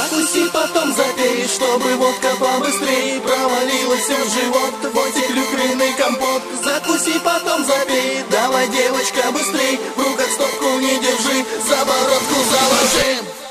Закуси, потом запей, чтобы водка побыстрей провалилась в живот, твой клюквенный компот. Закуси, потом запей, давай, девочка, быстрей, в руках стопку не держи, за бородку заложи.